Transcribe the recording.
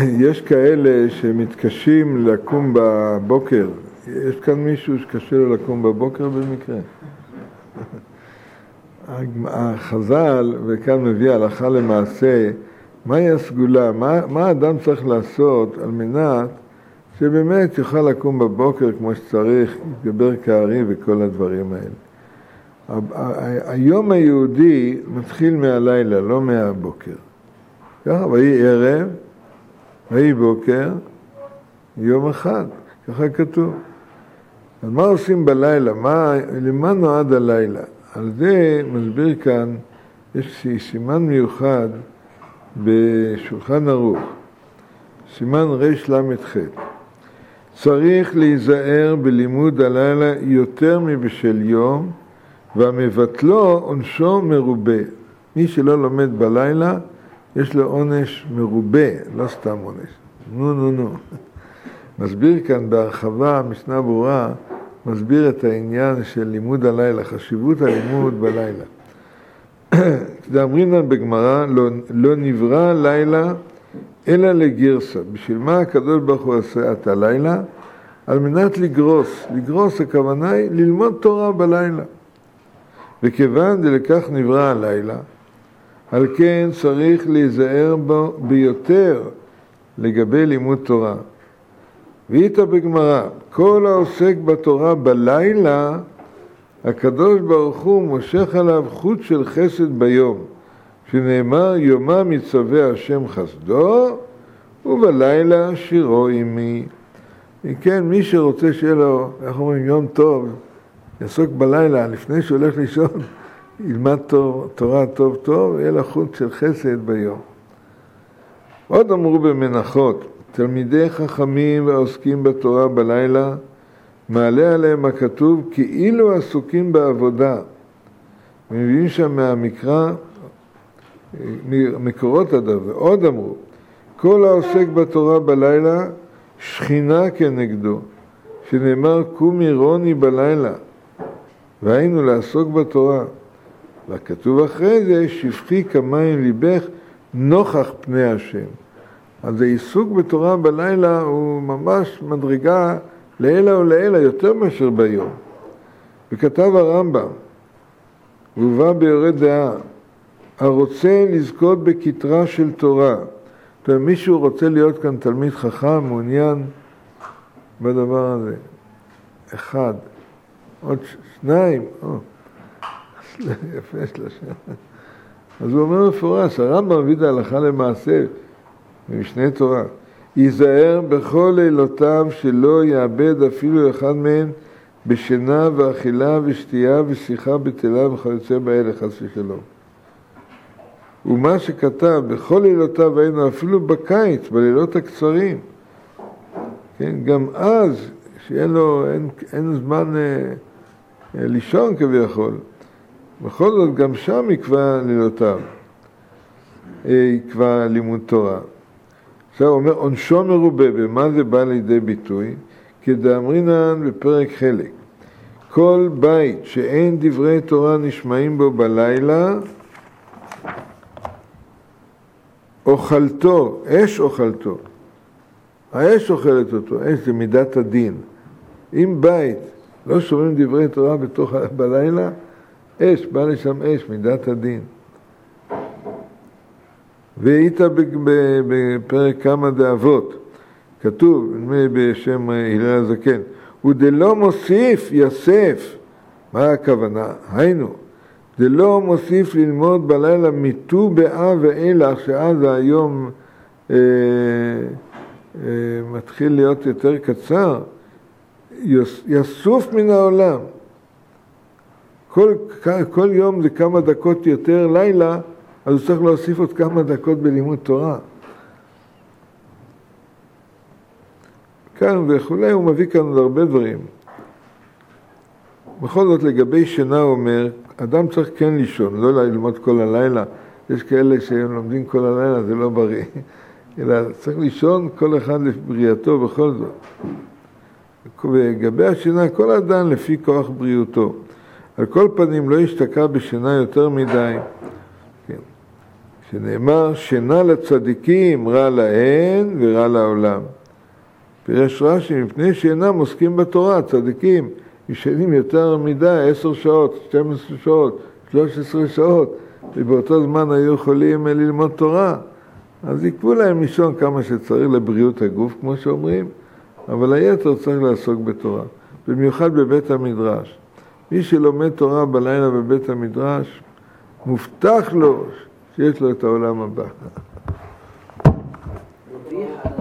יש כאלה שמתקשים לקום בבוקר. יש כאן מישהו שקשה לו לקום בבוקר במקרה? החז"ל, וכאן מביא הלכה למעשה, מהי הסגולה? מה האדם צריך לעשות על מנת שבאמת יוכל לקום בבוקר כמו שצריך, יתגבר כארי וכל הדברים האלה. היום היהודי מתחיל מהלילה, לא מהבוקר. ככה, ויהי ערב, ויהי בוקר, יום אחד, ככה כתוב. אז מה עושים בלילה? למה נועד הלילה? על זה מסביר כאן, יש סימן מיוחד בשולחן ערוך, סימן רל"ח. צריך להיזהר בלימוד הלילה יותר מבשל יום, והמבטלו עונשו מרובה. מי שלא לומד בלילה, יש לו עונש מרובה, לא סתם עונש. נו. מסביר כאן בהרחבה, משנה ברורה, מסביר את העניין של לימוד הלילה, חשיבות הלימוד בלילה. כשאמרינן בגמרא, לא נברא לילה אלא לגרסה. בשביל מה הקדוש ברוך הוא עשה את הלילה? על מנת לגרוס. לגרוס הכוונה היא ללמוד תורה בלילה. וכיוון דלכך נברא הלילה, על כן צריך להיזהר בו ביותר לגבי לימוד תורה. ואיתה בגמרא, כל העוסק בתורה בלילה, הקדוש ברוך הוא מושך עליו חוט של חסד ביום, שנאמר יומם מצווה השם חסדו, ובלילה שירו עמי. כן, מי שרוצה שיהיה לו, אנחנו אומרים, יום טוב, יעסוק בלילה, לפני שהוא הולך לישון, ילמד תורה טוב טוב, יהיה לו חוט של חסד ביום. עוד אמרו במנחות, תלמידי חכמים והעוסקים בתורה בלילה, מעלה עליהם הכתוב כאילו עסוקים בעבודה. מביאים שם מהמקרא, מקורות הדבר. עוד אמרו, כל העוסק בתורה בלילה, שכינה כנגדו, שנאמר קומי רוני בלילה, והיינו לעסוק בתורה. וכתוב אחרי זה, שפכי כמים ליבך נוכח פני השם. אז העיסוק בתורה בלילה הוא ממש מדרגה לעילה ולעילה יותר מאשר ביום. וכתב הרמב"ם, והובא ביורה דעה, הרוצה לזכות בכתרה של תורה. זאת אומרת, מישהו רוצה להיות כאן תלמיד חכם, מעוניין בדבר הזה. אחד, עוד שניים, יפה 3. אז הוא אומר מפורש, הרמב"ם מביא את ההלכה למעשה, במשנה תורה, ייזהר בכל לילותיו שלא יאבד אפילו אחד מהם בשינה ואכילה ושתייה ושיחה בטלה וכיוצא באלה, חס ושלום. ומה שכתב, בכל לילותיו היינו אפילו בקיץ, בלילות הקצרים, כן, גם אז, שיהיה לו, אין זמן לישון כביכול, בכל זאת גם שם יקבע לילותיו, יקבע לימוד תורה. עכשיו הוא אומר, עונשו מרובה, במה זה בא לידי ביטוי? כדאמרינן בפרק חלק. כל בית שאין דברי תורה נשמעים בו בלילה, אוכלתו, אש אוכלתו. האש אוכלת אותו, אש זה מידת הדין. אם בית לא שומעים דברי תורה בלילה, אש, בא לשם אש, מידת הדין. והיית בפרק כמה דאבות, כתוב בשם הלל הזקן, ודלא מוסיף יסף. מה הכוונה? היינו, דלא מוסיף ללמוד בלילה מיטו באב ואילך, שאז היום מתחיל להיות יותר קצר, יסוף מן העולם. כל יום זה כמה דקות יותר לילה, אז הוא צריך להוסיף עוד כמה דקות בלימוד תורה. כאן וכולי, הוא מביא כאן עוד הרבה דברים. בכל זאת, לגבי שינה הוא אומר, אדם צריך כן לישון, לא ללמוד כל הלילה. יש כאלה שהם לומדים כל הלילה, זה לא בריא. אלא צריך לישון כל אחד לבריאתו בכל זאת. לגבי השינה, כל אדם לפי כוח בריאותו. על כל פנים לא ישתקע בשינה יותר מדי. כן. שנאמר, שינה לצדיקים רע להן ורע לעולם. פירש רש"י, מפני שאינם עוסקים בתורה, צדיקים ישנים יותר מדי, 10 שעות, 12 שעות, 13 שעות, ובאותו זמן היו יכולים ללמוד תורה. אז יקבו להם לישון כמה שצריך לבריאות הגוף, כמו שאומרים, אבל היתר צריך לעסוק בתורה, במיוחד בבית המדרש. מי שלומד תורה בלילה בבית המדרש, מובטח לו שיש לו את העולם הבא.